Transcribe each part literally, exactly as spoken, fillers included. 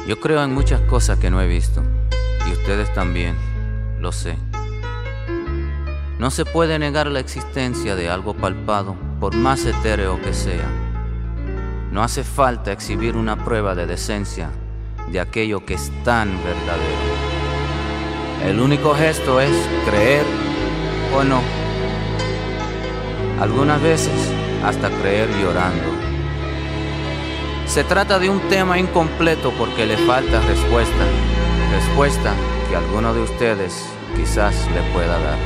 Yo creo en muchas cosas que no he visto, y ustedes también, lo sé. No se puede negar la existencia de algo palpado, por más etéreo que sea. No hace falta exhibir una prueba de decencia de aquello que es tan verdadero. El único gesto es creer o no. Algunas veces hasta creer llorando. Se trata de un tema incompleto porque le falta respuesta, respuesta que alguno de ustedes quizás le pueda dar.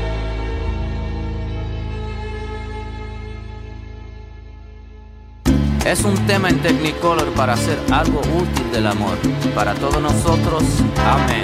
Es un tema en Technicolor para hacer algo útil del amor, para todos nosotros, amén.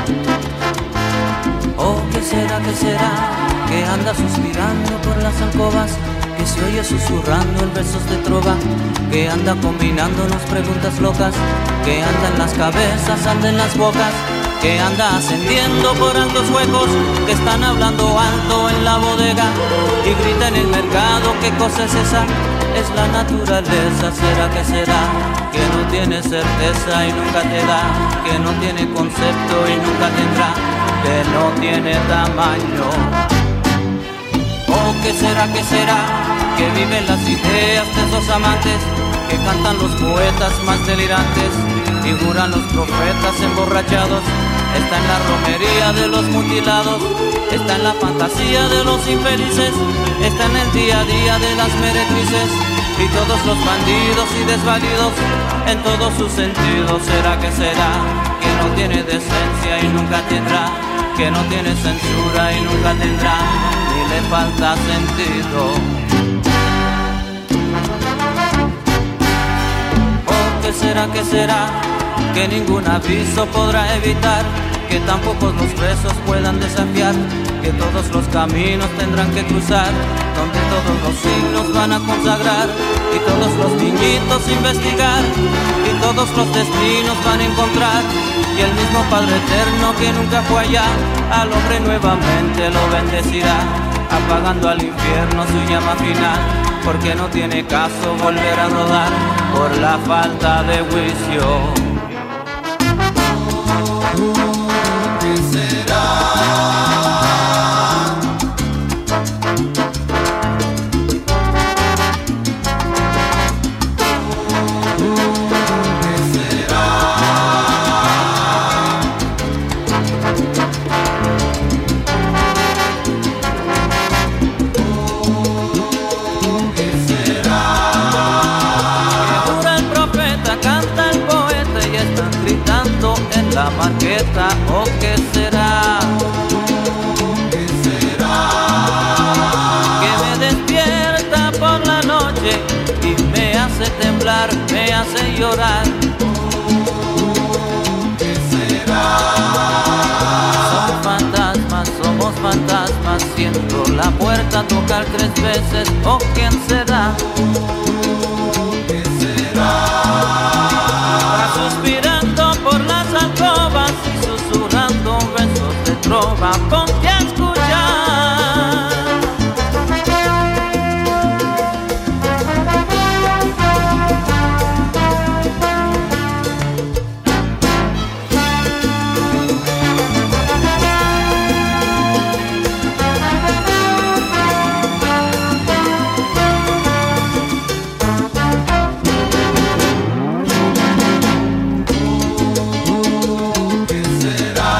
Oh, ¿qué será, qué será? Que anda suspirando por las alcobas, que se oye susurrando en versos de trova, que anda combinándonos preguntas locas, que anda en las cabezas, anda en las bocas, que anda ascendiendo por altos huecos, que están hablando alto en la bodega y grita en el mercado. ¿Qué cosa es esa? Es la naturaleza. ¿Será que será? Que no tiene certeza y nunca te da, que no tiene concepto y nunca tendrá, que no tiene tamaño. Oh, ¿qué será, qué será? Que viven las ideas de esos amantes, que cantan los poetas más delirantes y juran los profetas emborrachados. Está en la romería de los mutilados, está en la fantasía de los infelices, está en el día a día de las meretrices y todos los bandidos y desvalidos en todos sus sentidos. ¿Será que será? Que no tiene decencia y nunca tendrá, que no tiene censura y nunca tendrá, ni le falta sentido. Oh, ¿qué será, qué será? Que ningún aviso podrá evitar, que tampoco los presos puedan desafiar, que todos los caminos tendrán que cruzar, donde todos los signos van a consagrar, y todos los niñitos investigar, y todos los destinos van a encontrar, y el mismo Padre Eterno que nunca fue allá, al hombre nuevamente lo bendecirá, apagando al infierno su llama final, porque no tiene caso volver a rodar por la falta de juicio. ¿Qué será? ¿Qué será? ¿Qué será? Que jura el profeta, canta el poeta y están gritando en la marqueta. ¿O qué será? ¿Qué será? Que me despierta por la noche y me hace temblar, me hace llorar. ¿Qué será? Somos fantasmas, somos fantasmas, siento la puerta tocar tres veces. ¿O quién será? ¿Qué será? Va suspirando por las alcobas y susurrando besos de trova. Ponte a escuchar. ¿Qué será?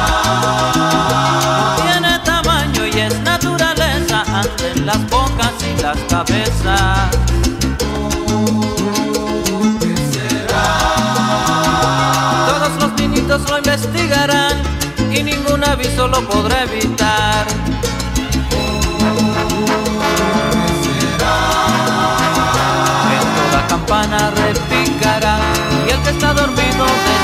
Tiene tamaño y es naturaleza, anda en las bocas y las cabezas. ¿Qué será? Todos los niñitos lo investigarán y ningún aviso lo podrá evitar. ¿Qué será? En toda campana repicará y el que está dormido